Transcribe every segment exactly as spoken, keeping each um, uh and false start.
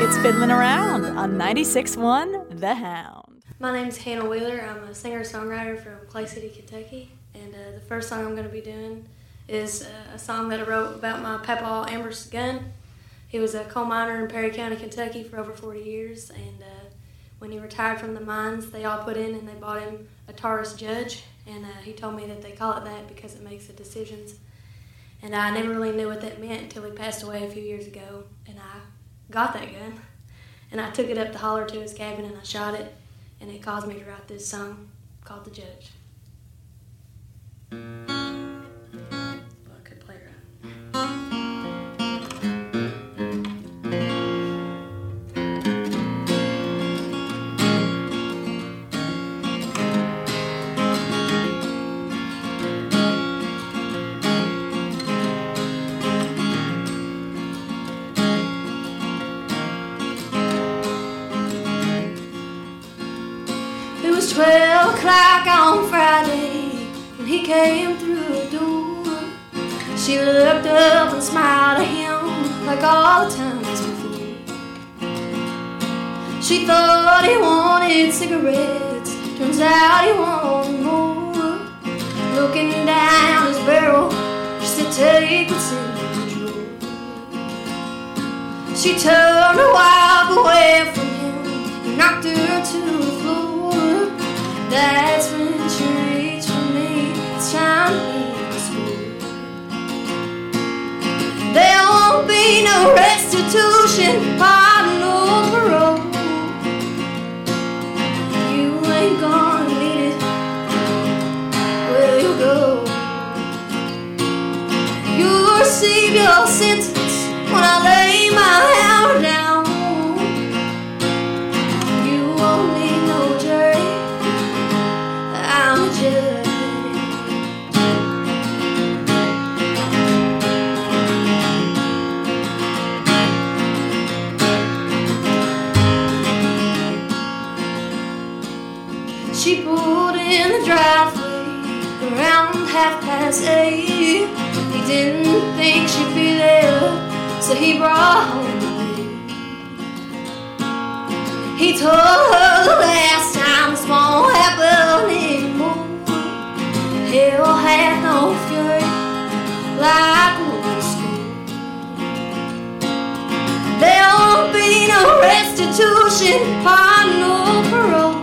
It's Fiddling Around on ninety-six point one The Hound. My name's Hannah Wheeler. I'm a singer-songwriter from Clay City, Kentucky. And uh, the first song I'm going to be doing is uh, a song that I wrote about my papa, Ambrose Gunn. He was a coal miner in Perry County, Kentucky for over forty years. And uh, when he retired from the mines, they all put in and they bought him a Taurus Judge. And uh, he told me that they call it that because it makes the decisions. And I never really knew what that meant until he passed away a few years ago. And I got that gun. And I took it up the holler to his cabin and I shot it. And it caused me to write this song called The Judge. Well, I could play it right. Twelve o'clock on Friday when he came through the door. She looked up and smiled at him like all the times before. She thought he wanted cigarettes, turns out he wanted more. Looking down his barrel, she said, "Take what's in the drawer." She turned to walk away from him and knocked her to the floor. That's when she reached for me. It's time to leave the school. There won't be no restitution, pardon or parole. You ain't gonna need it. Where you go? You'll receive your sentence when I lay my hammer down. You won't need no jury. I'm a judge. She pulled in the driveway around half past eight. He didn't think she'd be there, so he brought home the maid. He told her the last time this won't happen anymore. Hell had no fury like old school. There won't be no restitution, pardon or parole.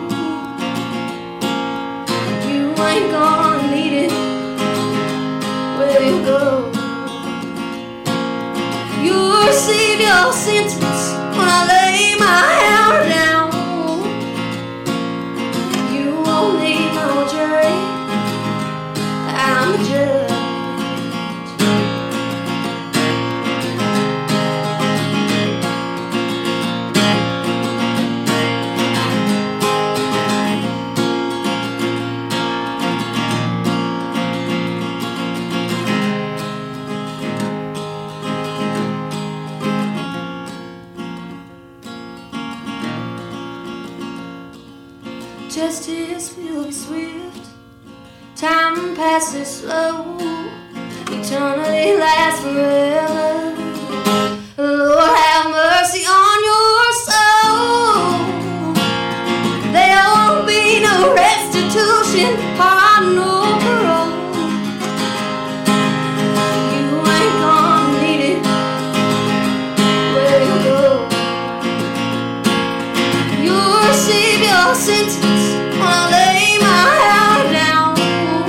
You ain't gonna need it. Where you go? You'll receive your sentence when I lay my hammer down. You won't need no jury. I'm a judge. Justice will be swift, time passes slow, eternity lasts forever. Lord, have mercy on your soul. There won't be no restitution, pardon or parole. You ain't gonna need it. Where you go? You'll receive your sentence when I lay my hammer down.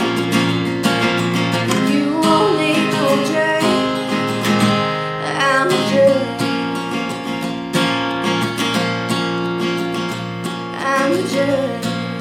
You won't need no jury. I'm a judge. I'm a judge.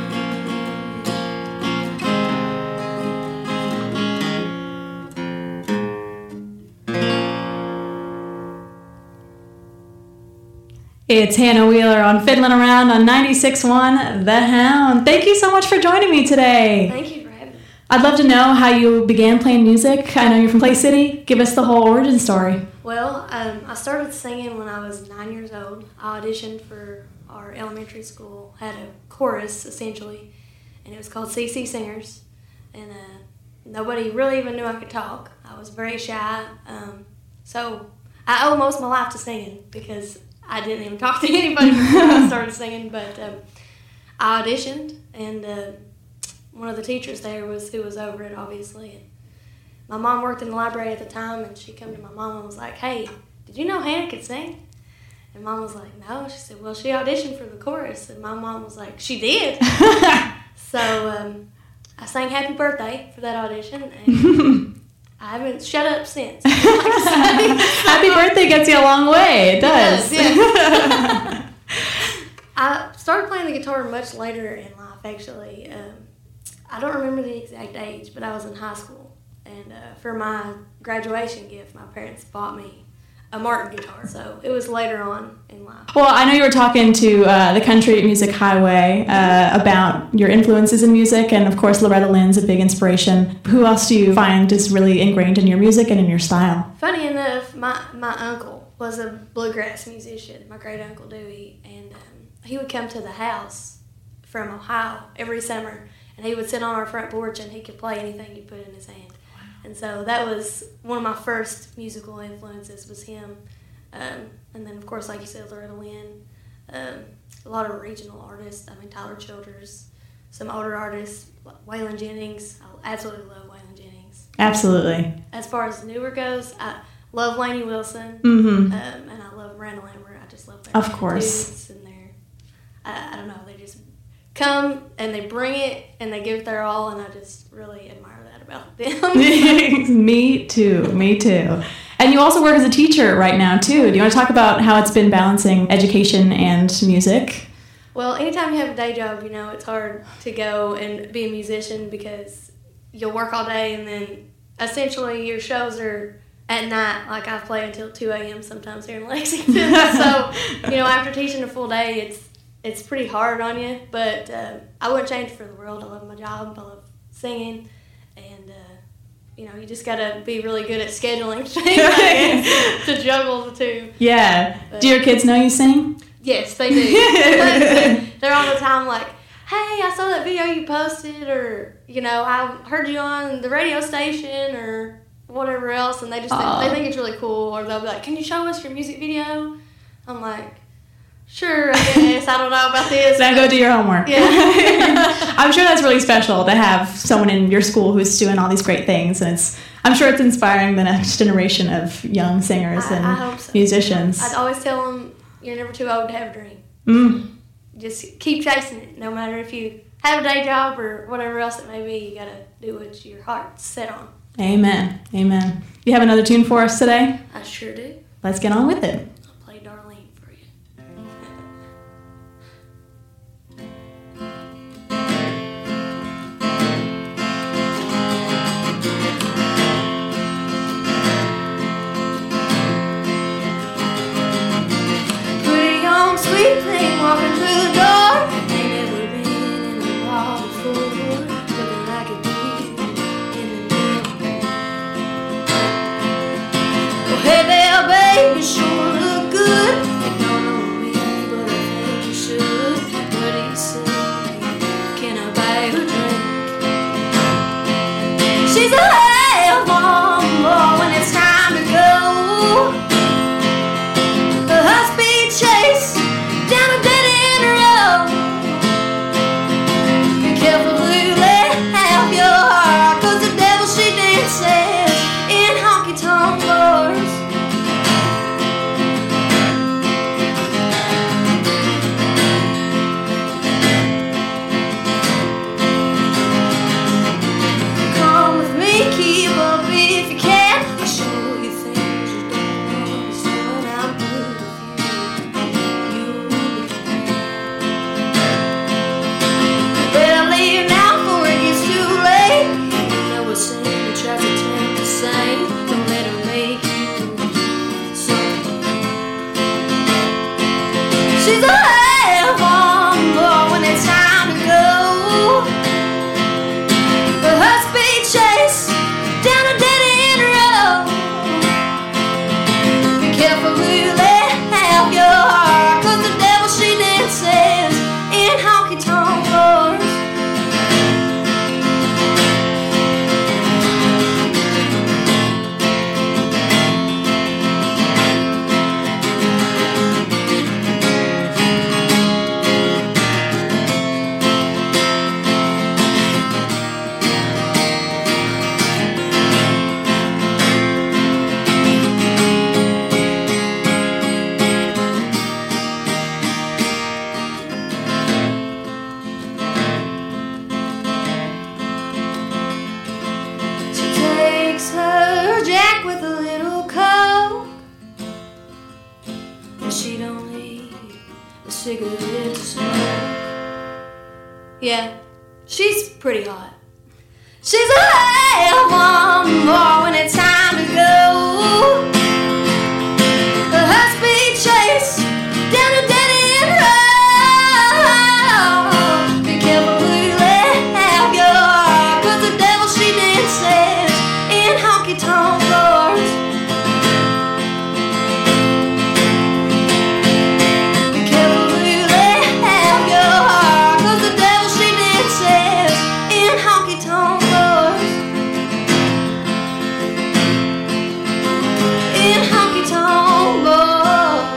It's Hannah Wheeler on Fiddling Around on ninety-six point one The Hound. Thank you so much for joining me today. Thank you for having me. I'd love to know how you began playing music. I know you're from Clay City. Give us the whole origin story. Well, um, I started singing when I was nine years old. I auditioned for our elementary school, had a chorus essentially, and it was called C C Singers. And uh, nobody really even knew I could talk. I was very shy. Um, so I owe most of my life to singing because I didn't even talk to anybody before I started singing, but um, I auditioned, and uh, one of the teachers there was who was over it, obviously. And my mom worked in the library at the time, and she came to my mom and was like, "Hey, did you know Hannah could sing?" And Mom was like, "No." She said, "Well, she auditioned for the chorus." And my mom was like, "She did?" So um, I sang Happy Birthday for that audition, and I haven't shut up since. Happy Birthday gets you a long way. It does. It does, yeah. I started playing the guitar much later in life, actually. Um, I don't remember the exact age, but I was in high school. And uh, for my graduation gift, my parents bought me a Martin guitar. So it was later on in life. Well, I know you were talking to uh, the Country Music Highway uh, about your influences in music, and of course Loretta Lynn's a big inspiration. Who else do you find is really ingrained in your music and in your style? Funny enough, my, my uncle was a bluegrass musician, my great uncle Dewey, and um, he would come to the house from Ohio every summer, and he would sit on our front porch and he could play anything you put in his hand. And so that was one of my first musical influences was him. Um, and then, of course, like you said, Loretta Lynn, um, a lot of regional artists. I mean, Tyler Childers, some older artists, Waylon Jennings. I absolutely love Waylon Jennings. Absolutely. As far as newer goes, I love Lainey Wilson, mm-hmm. um, and I love Randall Lambert. I just love their Of course. And their, I, I don't know, they just come and they bring it and they give it their all, and I just really admire that about them. Me too, me too. And you also work as a teacher right now too. Do you want to talk about how it's been balancing education and music? Well, anytime you have a day job, you know, it's hard to go and be a musician because you'll work all day and then essentially your shows are at night. Like I play until two a.m. sometimes here in Lexington. So, you know, after teaching a full day, it's it's pretty hard on you. But uh, I wouldn't change it for the world. I love my job. I love singing. And, uh, you know, you just got to be really good at scheduling things, I guess, to juggle the two. Yeah. But, do your kids know you sing? Yes, they do. They're all the time like, "Hey, I saw that video you posted," or, you know, "I heard you on the radio station," or whatever else. And they just think, they think it's really cool. Or they'll be like, "Can you show us your music video?" I'm like, "Sure, I guess. I don't know about this." Now go do your homework. Yeah. I'm sure that's really special to have someone in your school who's doing all these great things, and it's I'm sure it's inspiring the next generation of young singers I, and I hope so. musicians. I'd always tell them, you're never too old to have a dream. Mm. Just keep chasing it. No matter if you have a day job or whatever else it may be, you got to do what your heart's set on. Amen. Amen. You have another tune for us today? I sure do. Let's get on with it. I'll play Darlene for you. Pretty young, sweet thing walking through the door. Ain't never been in a bar before. Looking like a deer in the middle. Well, hey there, baby, sure look good. You don't know me, but I think you should. What do you say? Can I buy you a drink? She's a hell bomb when it's time to go. A high-speed chase down a dead-end road. Be careful who you let have your heart, 'cause the devil she dances in honky-tonk bars. Come with me, keep up if you can. I'll show you things you don't understand. I'm good with you. You'll be fine. Better leave now before it gets too late. You know a sin that tries to tempt the same. Don't let her make you something. She's a hell bomb when it's time to go. A high-speed chase down a dead-end road. Be careful who you let have your heart, 'cause the devil she dances in honky-tonk bars. cigarette to smoke. Yeah, she's pretty hot. She's a hell of more when it's time to go. A high-speed chase down a dead-end road. Be careful who you let have your heart, 'cause the devil she dances in honky-tonk bars. Be careful who you let have your heart, 'cause the devil she dances in honky-tonk bars. In honky-tonk bars.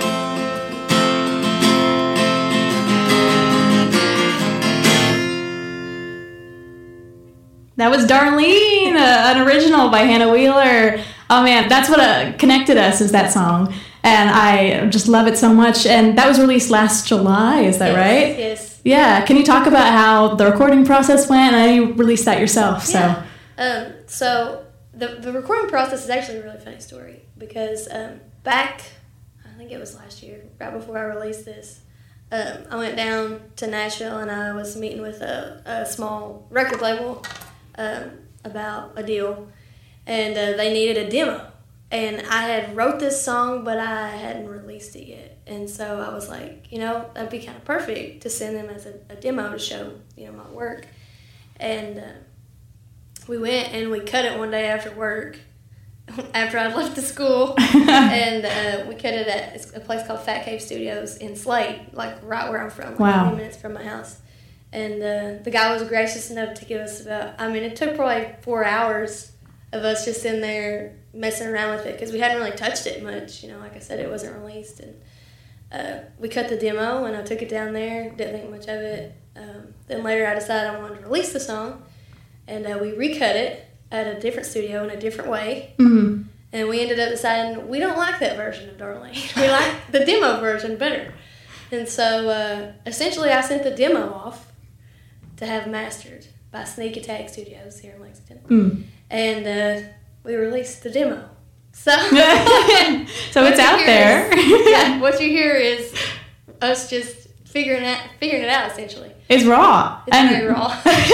That was Darlene, uh, an original by Hannah Wheeler. Oh man, that's what uh, connected us, is that song. And I just love it so much. And that was released last July, is that Yes, right? Yes. Yeah. Can you talk about how the recording process went? I know you released that yourself, so. Yeah. Um, so the the recording process is actually a really funny story because um, back, I think it was last year, right before I released this, um, I went down to Nashville and I was meeting with a, a small record label um, about a deal, and uh, they needed a demo. And I had wrote this song, but I hadn't released it yet. And so I was like, you know, that'd be kind of perfect to send them as a, a demo to show, you know, my work. And uh, we went and we cut it one day after work, after I left the school. And uh, we cut it at a place called Fat Cave Studios in Slate, like right where I'm from, like Wow. twenty minutes from my house. And uh, the guy was gracious enough to give us about, I mean, it took probably four hours of us just in there messing around with it because we hadn't really touched it much. You know, like I said, it wasn't released. And uh, we cut the demo and I took it down there, didn't think much of it. Um, then later I decided I wanted to release the song, and uh, we recut it at a different studio in a different way. Mm-hmm. And we ended up deciding we don't like that version of Darlene. We like the demo version better. And so uh, essentially I sent the demo off to have mastered by Sneak Attack Studios here in Lexington. Mm. And uh, we released the demo. So, So it's out there. Is, yeah, what you hear is us just figuring it, figuring it out, essentially. It's raw. It's And- very raw.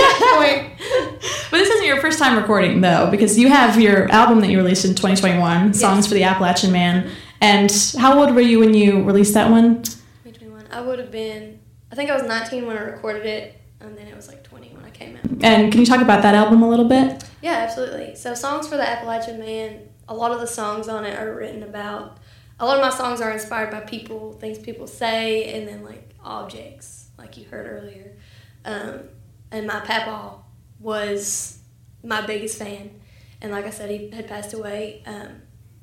But this isn't your first time recording, though, because you have your album that you released in twenty twenty-one, Songs Yes. for the Appalachian Man. And how old were you when you released that one? twenty twenty-one. I would have been, I think I was nineteen when I recorded it, and then it was like twenty when I came out. And can you talk about that album a little bit? Yeah, absolutely. So Songs for the Appalachian Man, a lot of the songs on it are written about, a lot of my songs are inspired by people, things people say, and then like objects, like you heard earlier. Um, and my papa was my biggest fan. And like I said, he had passed away um,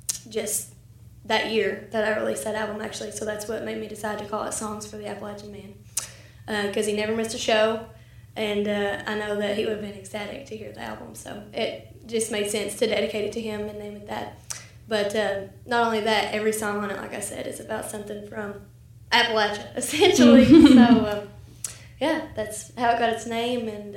just that year that I released that album, actually. So that's what made me decide to call it Songs for the Appalachian Man. Because uh, he never missed a show. And uh, I know that he would have been ecstatic to hear the album. So it just made sense to dedicate it to him and name it that. But uh, not only that, every song on it, like I said, is about something from Appalachia, essentially. So, um, yeah, that's how it got its name. And uh,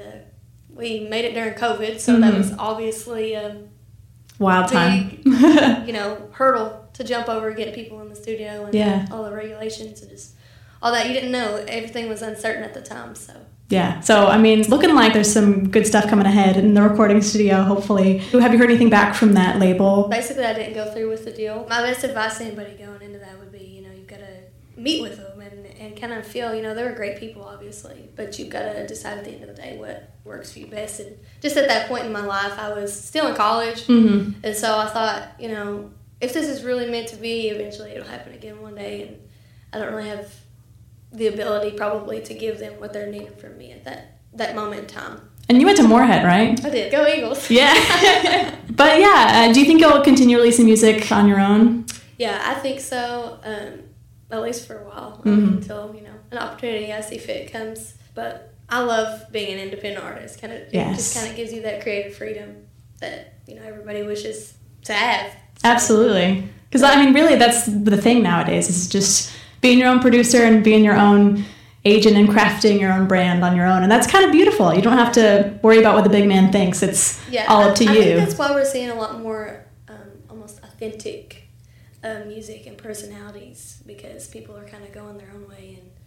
we made it during COVID, so mm-hmm. that was obviously a wild time. big, you know, hurdle to jump over, get people in the studio, and yeah. all the regulations and just all that. You didn't know. Everything was uncertain at the time, so. Yeah. So, I mean, looking like there's some good stuff coming ahead in the recording studio, hopefully. Have you heard anything back from that label? Basically, I didn't go through with the deal. My best advice to anybody going into that would be, you know, you've got to meet with them and, and kind of feel, you know, they're great people, obviously, but you've got to decide at the end of the day what works for you best. And just at that point in my life, I was still in college, mm-hmm. and so I thought, you know, if this is really meant to be, eventually it'll happen again one day, and I don't really have the ability probably to give them what they're needing from me at that, that moment in time. And you went to Moorhead, right? I did. Go Eagles. Yeah. But yeah, uh, do you think you'll continue releasing music on your own? Yeah, I think so, um, at least for a while, mm-hmm. um, until, you know, an opportunity I see fit comes. But I love being an independent artist. Kind of, yes. It just kind of gives you that creative freedom that, you know, everybody wishes to have. So. Absolutely. Because, I mean, really, that's the thing nowadays, is just being your own producer and being your own agent and crafting your own brand on your own. And that's kind of beautiful. You don't have to worry about what the big man thinks. It's yeah, all up to I, you. I think that's why we're seeing a lot more um, almost authentic uh, music and personalities, because people are kind of going their own way and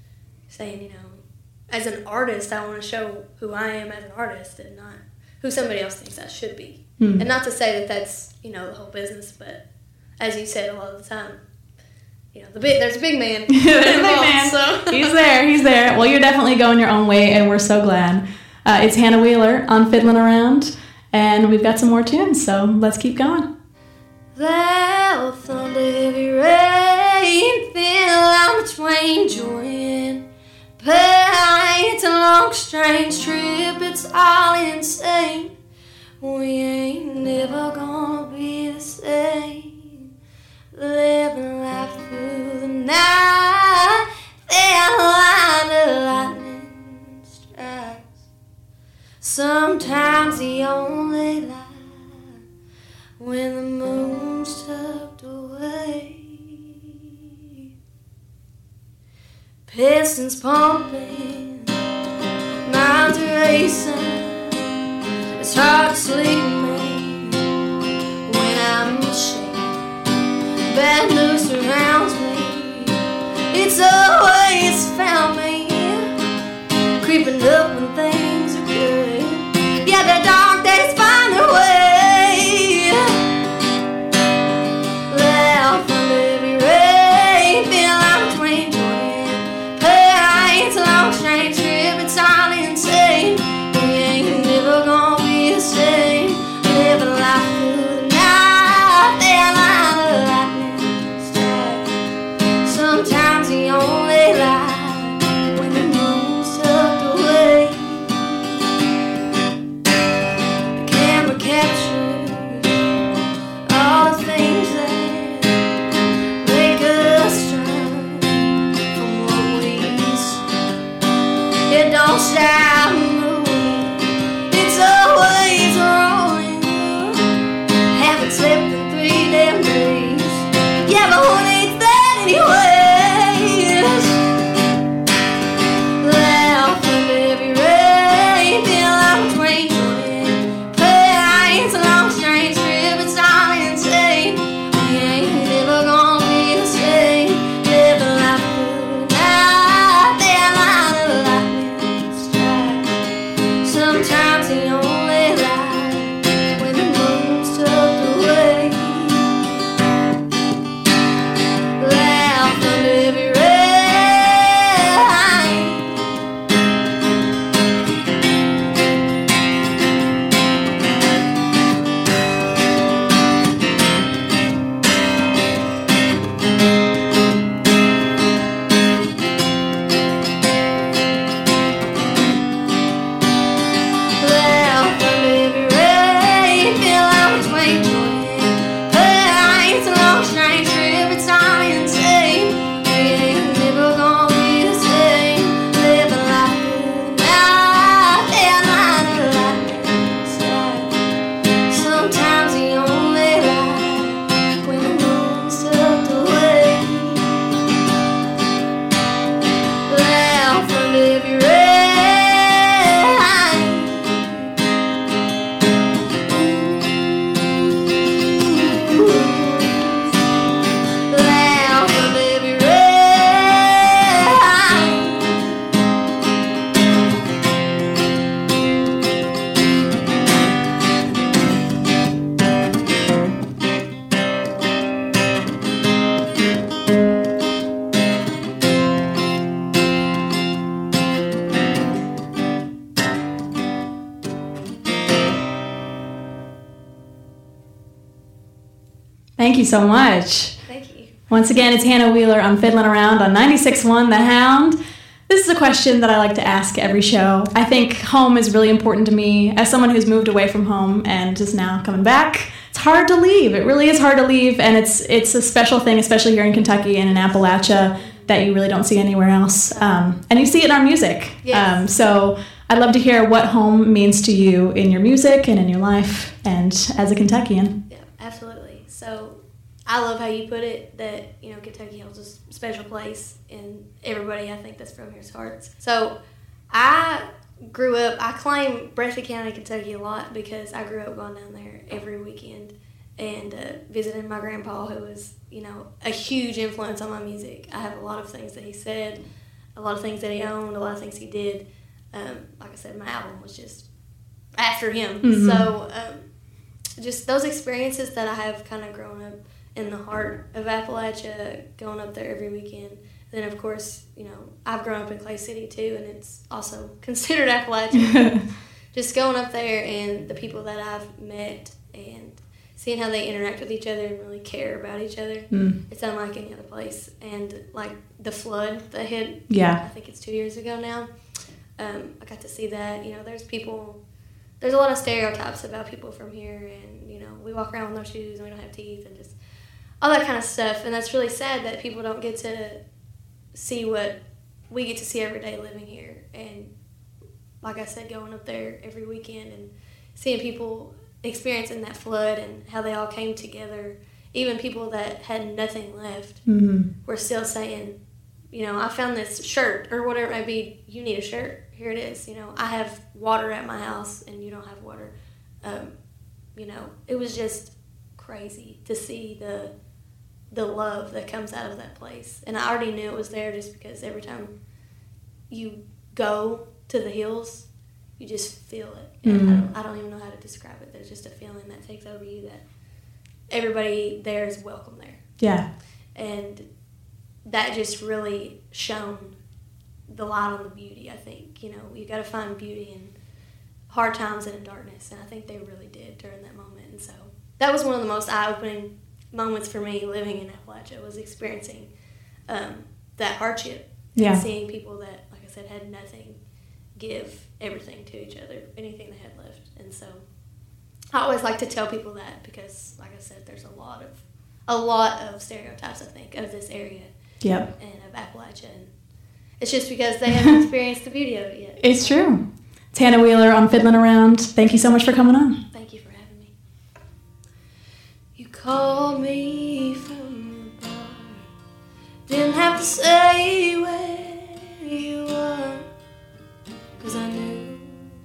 saying, you know, as an artist, I want to show who I am as an artist and not who somebody else thinks I should be. Mm. And not to say that that's, you know, the whole business, but as you said a lot of the time, you know, the big, there's a big man. There's a big man. So. He's there. He's there. Well, you're definitely going your own way, and we're so glad. Uh, it's Hannah Wheeler on Fiddlin' Around, and we've got some more tunes, so let's keep going. Thou thunder heavy rain, feel I'm between joy and pain. It's a long, strange trip, it's all insane. We ain't never gonna be the same. Living life through the night, that line of lightning strikes. Sometimes the only light when the moon's tucked away. Pistons pumping, minds racing. It's hard to sleep, man, when I'm ashamed. Bad news surrounds me, it's always found me creeping up when things are good. Yeah, the dark days find their way. Loud thunder, heavy rain, feel like between joy and pain. It's a long, strange trip, it's all insane. We ain't never gonna be the same. Living life through the night, that line of lightning strike. Sometimes the only light when the moon's tucked away. The camera captures all the things that make us turn from what we see. It don't stop moving, it's always rolling. Haven't slept in three damn days. Yeah, but who needs that anyways? Loud thunder, heavy rain, feel like between joy and pain. It's a long, strange trip, it's all insane. We ain't never gonna be the same. Living life through the night, that line of lightning strike. Sometimes the only light when the moon's tucked away. Loud thunder, heavy rain. Loud thunder, heavy rain, feel like between joy and pain. It's a long, strange trip, it's all insane. We ain't never gonna be the same. Living life through the night, that line of lightning strike. Sometimes the only light when the moon's tucked away. Loud thunder, heavy rain. Loud thunder, heavy rain. Thank you so much. Thank you. Once again, it's Hannah Wheeler on Fiddlin' Around on ninety-six point one The Hound. This is a question that I like to ask every show. I think home is really important to me. As someone who's moved away from home and is now coming back, it's hard to leave. It really is hard to leave, and it's it's a special thing, especially here in Kentucky and in Appalachia, that you really don't see anywhere else. Um, and you see it in our music. Yes. Um, so I'd love to hear what home means to you in your music and in your life and as a Kentuckian. Yeah, absolutely. So I love how you put it, that, you know, Kentucky holds a special place in everybody, I think, that's from here's hearts. So I grew up, I claim Breathitt County, Kentucky a lot because I grew up going down there every weekend and uh, visiting my grandpa, who was, you know, a huge influence on my music. I have a lot of things that he said, a lot of things that he owned, a lot of things he did. Um, like I said, my album was just after him. Mm-hmm. So um, just those experiences that I have kind of grown up in the heart of Appalachia, going up there every weekend. Then, of course, you know, I've grown up in Clay City, too, and it's also considered Appalachia. Just going up there and the people that I've met and seeing how they interact with each other and really care about each other, mm. it's unlike any other place. And, like, the flood that hit, yeah. I think it's two years ago now, um, I got to see that. You know, there's people, there's a lot of stereotypes about people from here, and, you know, we walk around with no shoes and we don't have teeth and just all that kind of stuff. And that's really sad that people don't get to see what we get to see every day living here. And like I said, going up there every weekend and seeing people experiencing that flood and how they all came together, even people that had nothing left mm-hmm. were still saying, you know, I found this shirt or whatever it might be. You need a shirt. Here it is. You know, I have water at my house and you don't have water. Um, you know, it was just crazy to see the the love that comes out of that place. And I already knew it was there just because every time you go to the hills, you just feel it. And mm-hmm. I, don't, I don't even know how to describe it. There's just a feeling that takes over you that everybody there is welcome there. Yeah. And that just really shone the light on the beauty, I think. You know, you got to find beauty in hard times and in darkness. And I think they really did during that moment. And so that was one of the most eye-opening moments for me living in Appalachia, was experiencing um, that hardship yeah. and seeing people that, like I said, had nothing give everything to each other, anything they had left. And so I always like to tell people that because, like I said, there's a lot of a lot of stereotypes, I think, of this area yep. and of Appalachia. And it's just because they haven't experienced the beauty of it yet. It's true. It's Hannah Wheeler on Fiddlin' Around. Thank you so much for coming on. Thank you for having me. You called me from the bar, didn't have to say where you were, 'cause I knew.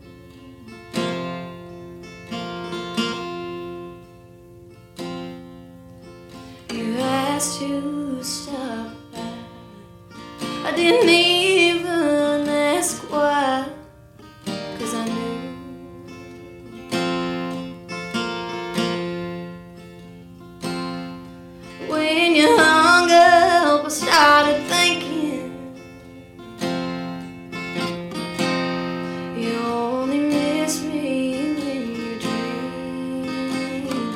You asked to stop by, I didn't even ask why, 'cause I knew. When you hung up, I started thinking you only miss me when you're dreaming.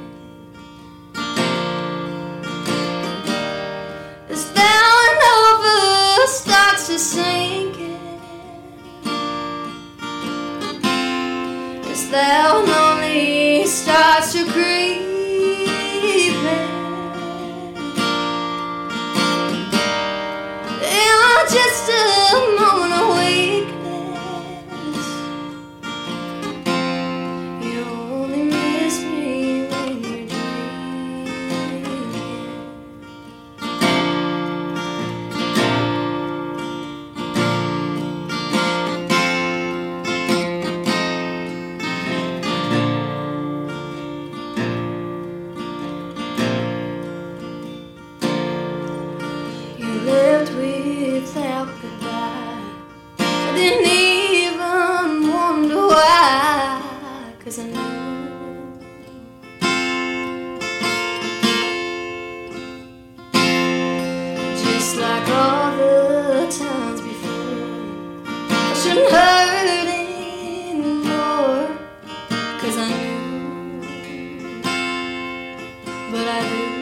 As down and over starts to sink in, as thou lonely starts to creep in, just a moment of weakness. You only miss me when you're dreaming. You lived without goodbye. I didn't even wonder why, 'cause I knew. Just like all the times before, I shouldn't hurt anymore, 'cause I knew. But I do.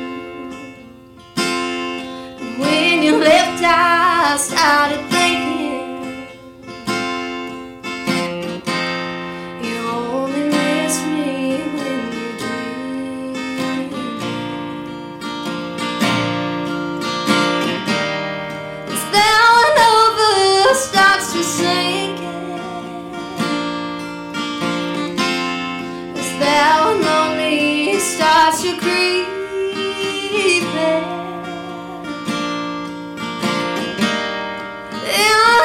When you left, I started thinking you only miss me when you're dreaming. As down and over starts to sink in, as thou lonely starts to creep in, yeah.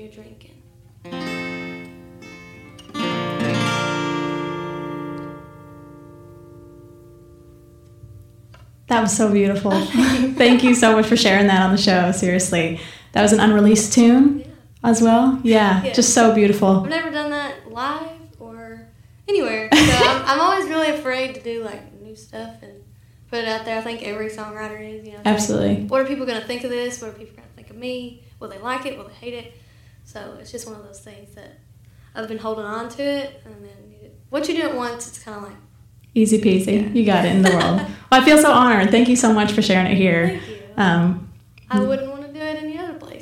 you're drinking. That was so beautiful. Thank you so much for sharing that on the show. Seriously. That was an unreleased tune Yeah. as well? Yeah, Yeah. just so beautiful. I've never done that live or anywhere. So I'm, I'm always really afraid to do like new stuff and put it out there. I think every songwriter is, you know. Absolutely. What are people going to think of this? What are people going to think of me? Will they like it? Will they hate it? So it's just one of those things that I've been holding on to it. And then you, once you do it once, it's kind of like, Easy peasy. Yeah. You got it in the world. Well, I feel so honored. Thank you so much for sharing it here. thank you. Um, I wouldn't want to do it any other place.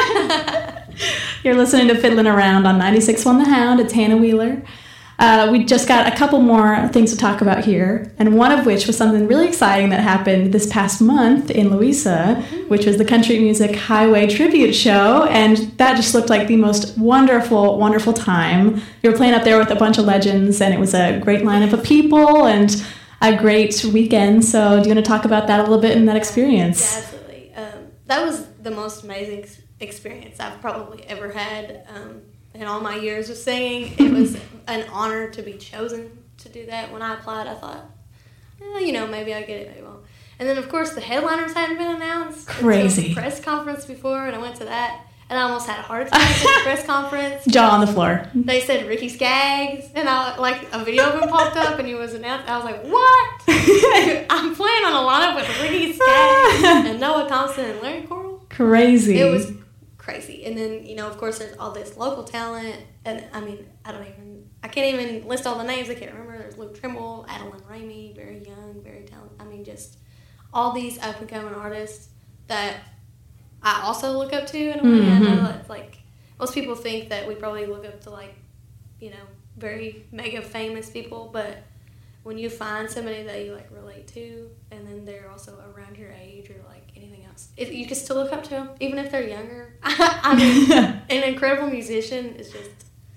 You're listening to Fiddling Around on ninety-six point one The Hound. It's Hannah Wheeler. Uh, we just got a couple more things to talk about here, and one of which was something really exciting that happened this past month in Louisa, which was the Country Music Highway Tribute Show, and that just looked like the most wonderful, wonderful time. You were playing up there with a bunch of legends, and it was a great lineup of people and a great weekend. So do you want to talk about that a little bit in that experience? Yeah, absolutely. Um, that was the most amazing ex- experience I've probably ever had. Um, in all my years of singing, it was an honor to be chosen to do that. When I applied, I thought, eh, you know, maybe I get it, maybe I won't. And then, of course, the headliners hadn't been announced. Crazy. Until the press conference before, and I went to that, and I almost had a heart attack at the press conference. Jaw on the floor. They said Ricky Skaggs, and I like a video of him popped up, and he was announced. I was like, "What? I'm playing on a lineup with Ricky Skaggs and Noah Thompson and Larry Coral." Crazy. It was crazy. And then, you know, of course, there's all this local talent. And, I mean, I don't even, I can't even list all the names. I can't remember. There's Luke Trimble, Adeline Ramey, very young, very talented. I mean, just all these up-and-coming artists that I also look up to in a way. Mm-hmm. I know it's like, most people think that we probably look up to, like, you know, very mega famous people. But when you find somebody that you, like, relate to, and then they're also around your age or, like, anything else, if you can still look up to them, even if they're younger. I mean, an incredible musician is just,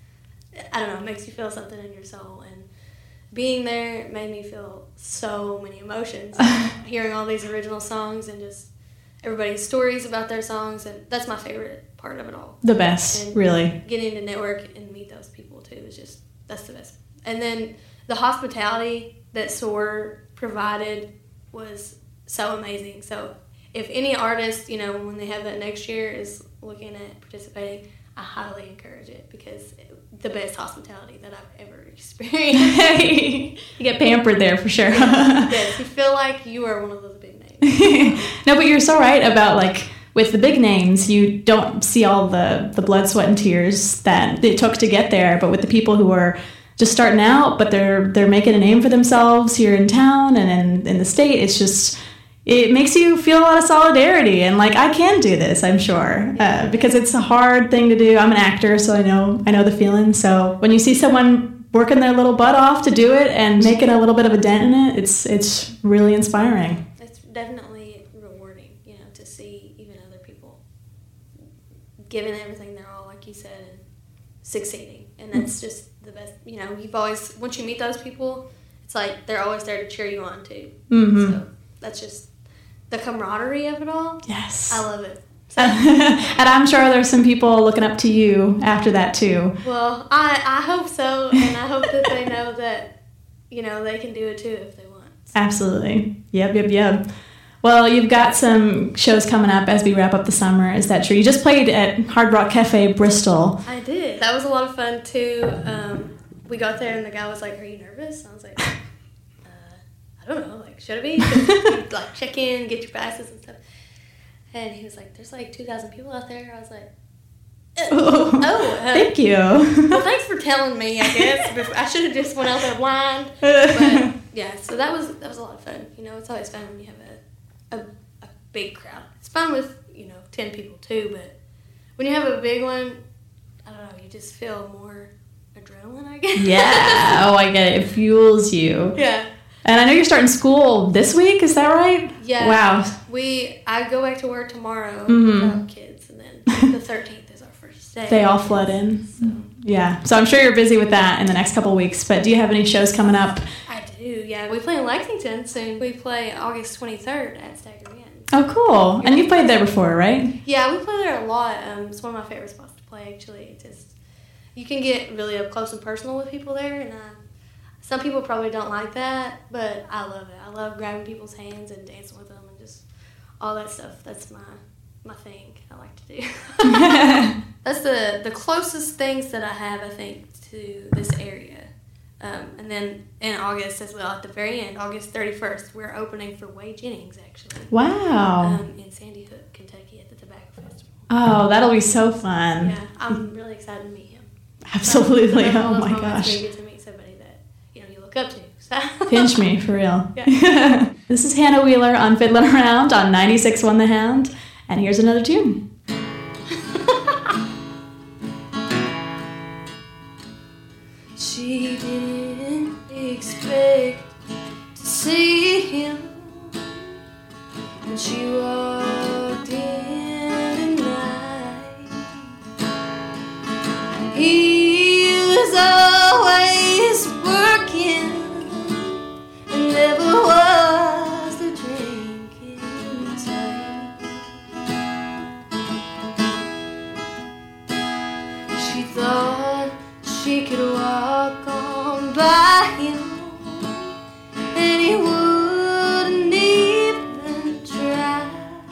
I don't know, it makes you feel something in your soul. And being there made me feel so many emotions. Hearing all these original songs and just everybody's stories about their songs. And that's my favorite part of it all. The best, and really. Getting to network and meet those people, too, is just, that's the best. And then the hospitality that Soar provided was so amazing. So if any artist, you know, when they have that next year is looking at participating, I highly encourage it because it, the best hospitality that I've ever experienced. You get pampered there for sure. Yes, you feel like you are one of those big names. No, but you're so right about, like, with the big names, you don't see all the, the blood, sweat, and tears that it took to get there. But with the people who are just starting out, but they're they're making a name for themselves here in town and in, in the state, it's just, it makes you feel a lot of solidarity and like, I can do this, I'm sure, uh, because it's a hard thing to do. I'm an actor, so I know I know the feeling. So when you see someone working their little butt off to do it and making a little bit of a dent in it, it's it's really inspiring. It's definitely rewarding, you know, to see even other people giving everything they're all, like you said, and succeeding. And that's just the best, you know, you've always, once you meet those people, it's like they're always there to cheer you on too. Mm-hmm. So that's just the camaraderie of it all. Yes. I love it. So, and I'm sure there's some people looking up to you after that too. Well, I, I hope so, and I hope that they know that, you know, they can do it too if they want. So. Absolutely. Yep, yep, yep. Well, you've got some shows coming up as we wrap up the summer. Is that true? You just played at Hard Rock Cafe, Bristol. I did. That was a lot of fun too. Um, we got there and the guy was like, "Are you nervous?" I was like, uh, "I don't know. Like, should I be?" 'Cause you, like, check in, get your passes and stuff. And he was like, "There's like two thousand people out there." I was like, uh, "Oh, oh uh, thank you." Well, thanks for telling me. I guess I should have just went out there blind. But yeah, so that was that was a lot of fun. You know, it's always fun when you have a a, a big crowd. It's fun with, you know, ten people too, but when you have a big one, I don't know, you just feel more adrenaline, I guess. Yeah. Oh, I get it. It fuels you. Yeah. And I know you're starting school this week. Is that right? Yeah. Wow. We I go back to work tomorrow Mm-hmm. without kids, and then the thirteenth is our first day. They all flood in. So. Yeah. So I'm sure you're busy with that in the next couple of weeks. But do you have any shows coming up? I do. Yeah. We play in Lexington soon. We play August twenty-third at Stagger Inn. Oh, cool. And you've played there before, right? Yeah, we play there a lot. Um, it's one of my favorite spots to play, actually. It's just, you can get really up close and personal with people there, and uh, some people probably don't like that, but I love it. I love grabbing people's hands and dancing with them and just all that stuff. That's my my thing I like to do. That's the, the closest things that I have, I think, to this area. Um, and then in August as well, at the very end, August thirty-first, we're opening for Wade Jennings, actually. Wow. Um, in Sandy Hook, Kentucky, at the Tobacco Festival. Oh, that'll be so fun. Yeah, I'm really excited to meet him. Absolutely. So, oh, my gosh. You get to meet somebody that, you know, you look up to. So. Pinch me, for real. Yeah. This is Hannah Wheeler on Fiddlin' Around on ninety-six point one The Hound. And here's another tune. She didn't expect to see him when she walked in tonight. He was always working and never was the drinking type. She thought she could walk on by him and he wouldn't even try.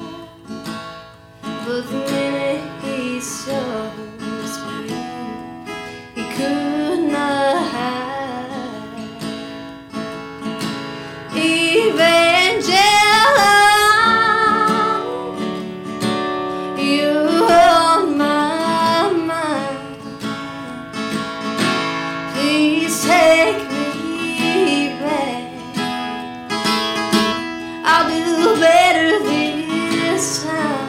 But the minute he saw her scream, he could not hide. Evangeline, you're on my mind. Please take me back. I'll do better this time.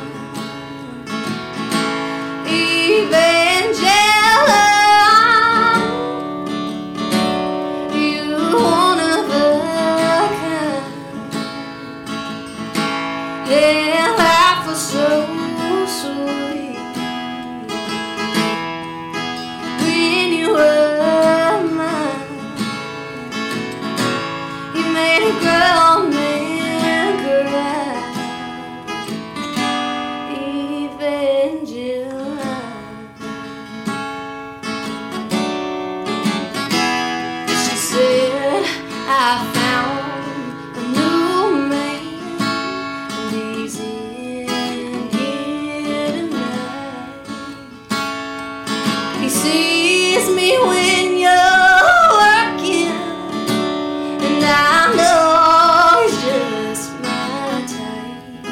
Evangeline, you're one of a kind. Yeah, life was so sweet when you were mine. You made a grown man cry. Evangeline, she said, I found a new man and he's in here tonight. He sees me when you're working, and I know he's just my type.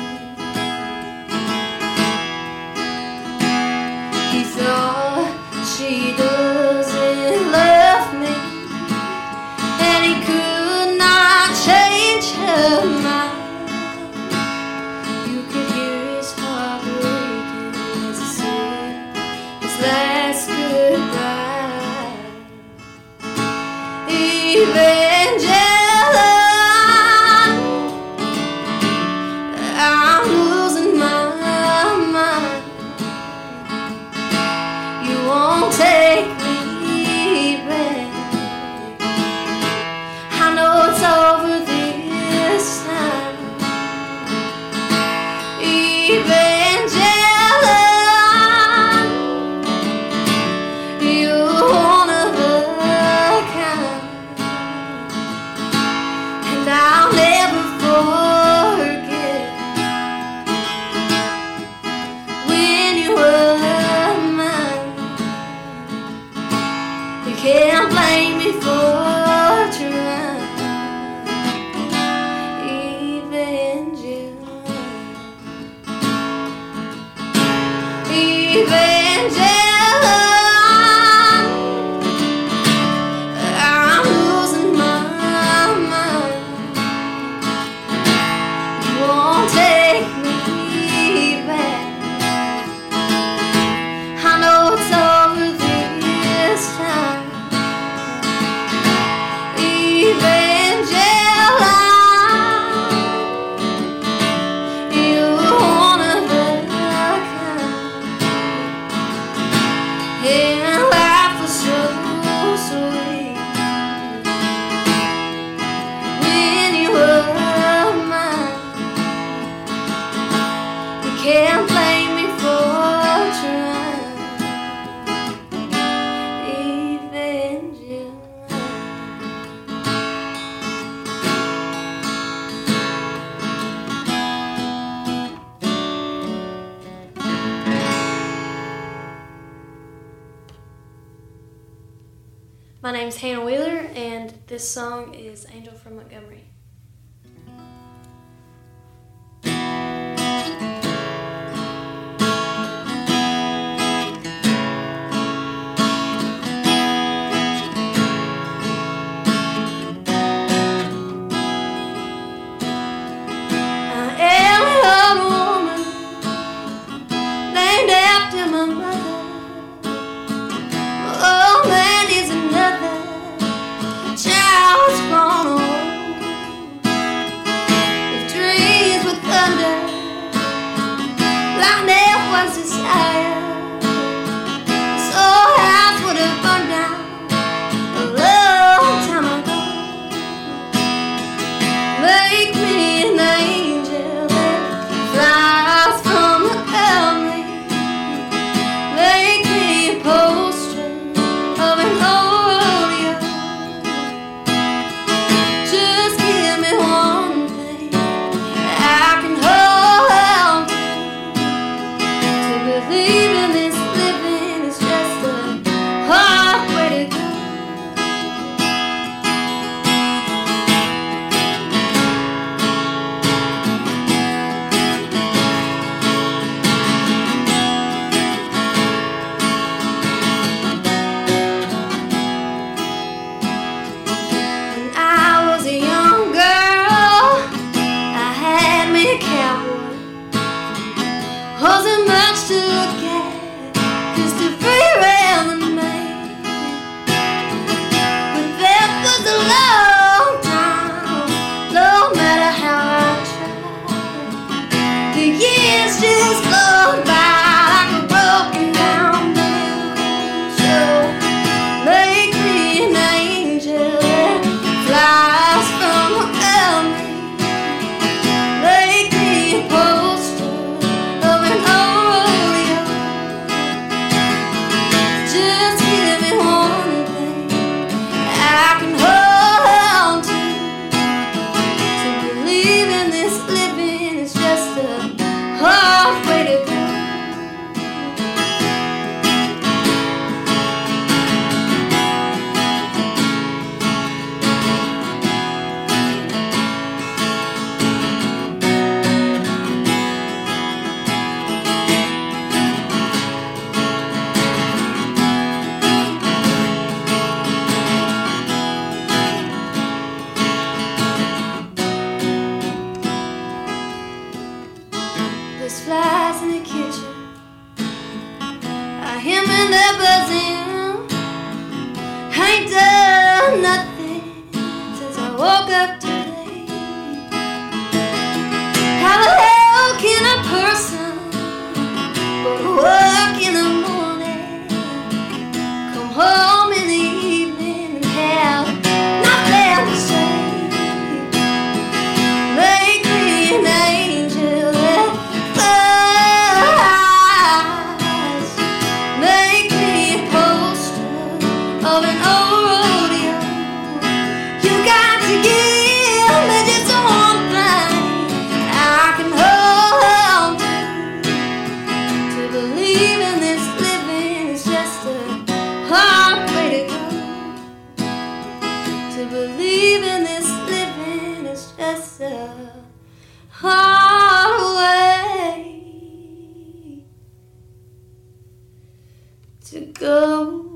He thought she doesn't love me, and he could not change her mind. You could hear his heart breaking as he said his last goodbye. Evangeline, I'm losing my mind. You won't take me back. I know it's over this time. Evangeline, you're one of a kind, and I'll never forget when you were mine. You can't blame me for trying. Evangeline, Evangeline, I'm losing my mind. You won't take me back. I know it's over this time. Evangeline, you're one of a kind, My name's Hannah Wheeler, and this song is Angel from Montgomery. There's flies in the kitchen, I hear them they're buzzing. I ain't done nothing since I woke up today. How the hell can a person go to work in the morning, come home in the evening and have nothing to say? Make me an angel that flies, make me a poster of an old rodeo. You got to give me just one thing I can hold on to. To believe in this living is just a hard way to go. To believe in this living is just a hard way to go.